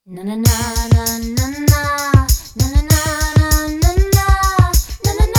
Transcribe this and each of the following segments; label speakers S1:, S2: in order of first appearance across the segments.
S1: Na na na na na na na na na na na na na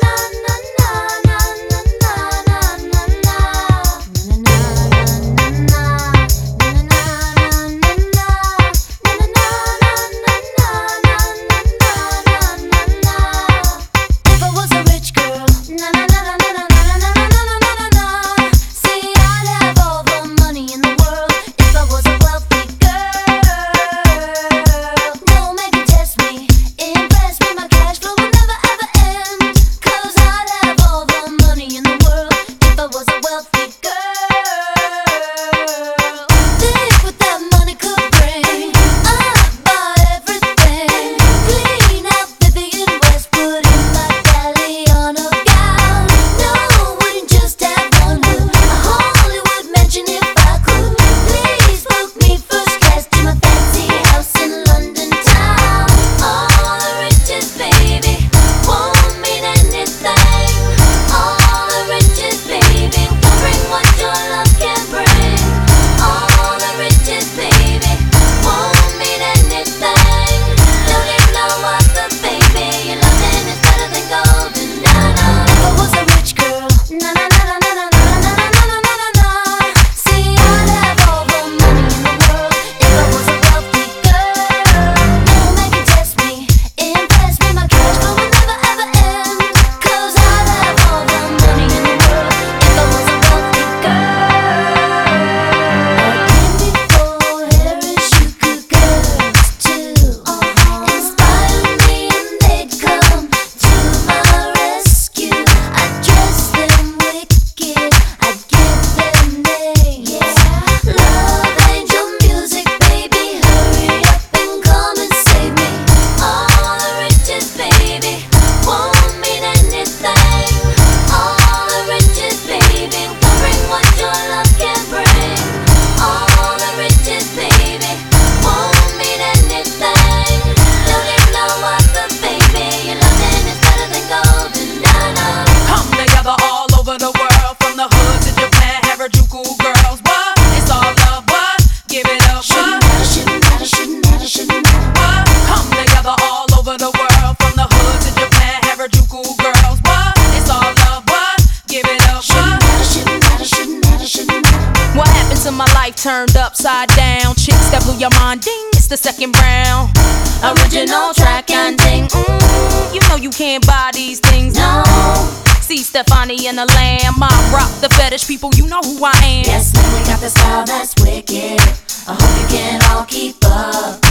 S2: My life turned upside down. Chicks that blew your mind, ding, it's the second round. Original track and ding, you know you can't buy these things, no. See Stefani and the Lamb, I rock the fetish people, you know who I am.
S1: Yes, man, we got the style that's wicked. I hope you can all keep up.